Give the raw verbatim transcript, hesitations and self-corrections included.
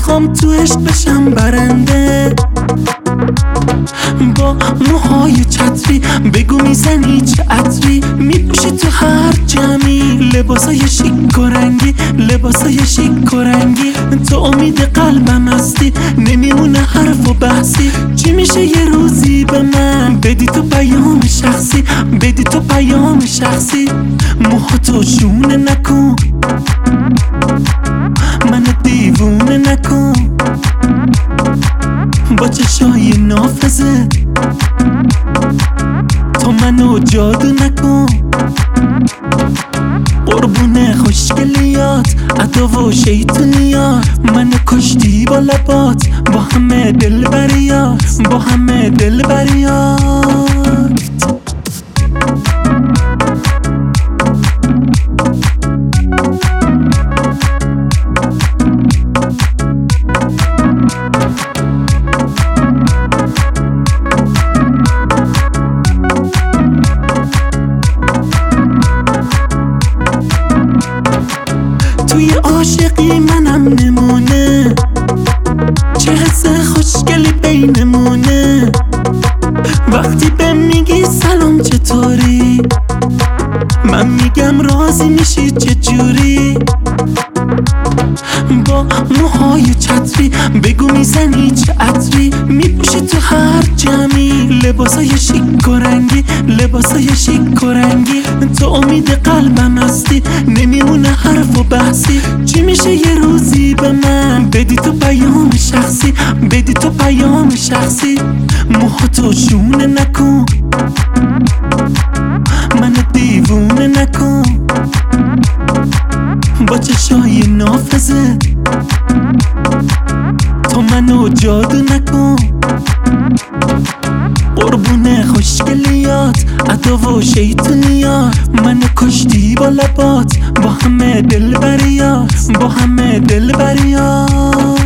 میخوام تو عشق بشم برنده، با موهای چتری بگو میزنی چه عطری، میپوشی تو هر جمعی لباسای شیک و رنگی، لباسای شیک و رنگی. تو امید قلبم هستی، نمیمونه حرف و بحثی. چی میشه یه روزی به من بدی تو پیام شخصی، بدی تو پیام شخصی. موهاتو شونه نکن، منو دیوونه نکن، با چشای نافذت تو منو جادو نکن. قربونه خوشگلیات عطا و شیطونیات، منو کشتی با لبات، با همه دلبریات، با همه دلبریات. توی عاشقی منم نمونه، چه حس خوشگلی بینمونه. وقتی به میگی سلام چطوری، من میگم راضی میشی چجوری. با موهای چتری بگو میزنی چه عطری، میپوشی تو هر جمعی لباسای شیک و رنگی، لباسای شیک و رنگی. تو امید قلبم هستی، نمیمونه حرف و بحثی. چی میشه یه روزی به من بدی تو پیام شخصی، بدی تو پیام شخصی. موهاتو شونه نکن، منو دیوونه نکن، با چشای نافذت تو منو جادو نکن. قربونه خوشگلیات عطا و شیطونیات، منو کشتی با لبات، با همه دلبریات، با همه دلبریات.